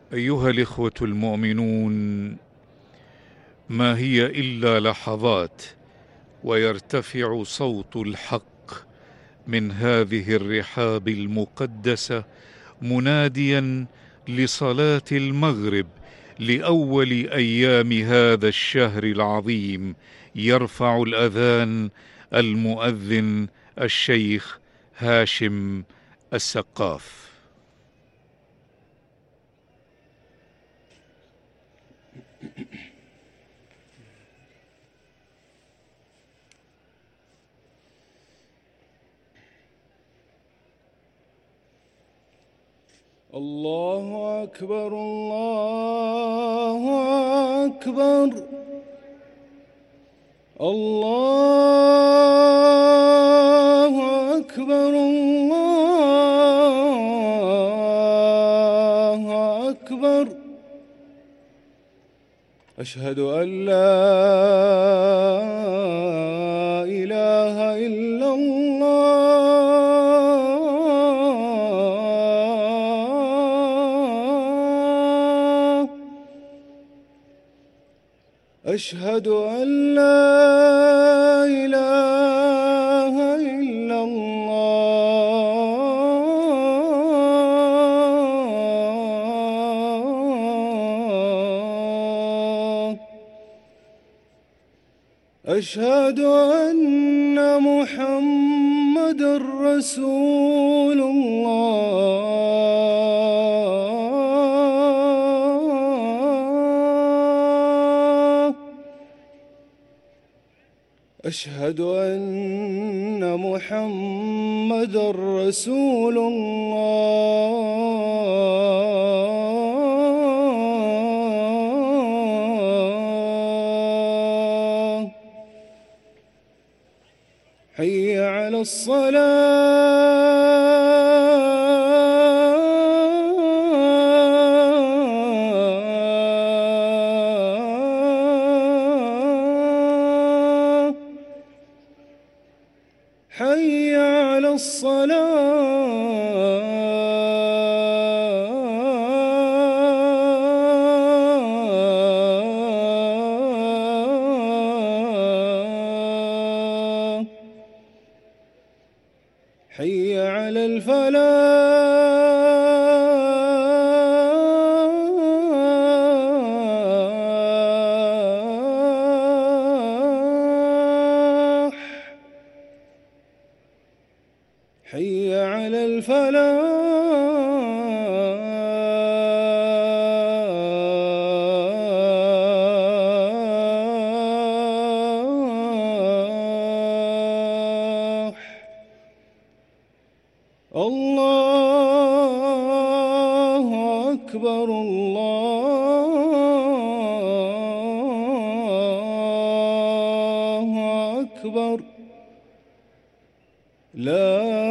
أيها الإخوة المؤمنون، ما هي إلا لحظات ويرتفع صوت الحق من هذه الرحاب المقدسة مناديا لصلاة المغرب لأول أيام هذا الشهر العظيم. يرفع الأذان المؤذن الشيخ هاشم السقاف. الله أكبر الله أكبر الله أكبر الله أكبر. أشهد أن لا إله إلا الله أشهد أن لا إله إلا الله أشهد أن محمدًا رسول الله أشهد أن محمدًا رسول الله. حي على الصلاة حي على الصلاة حي على الفلاح حي على الفلاح. الله أكبر الله أكبر. لا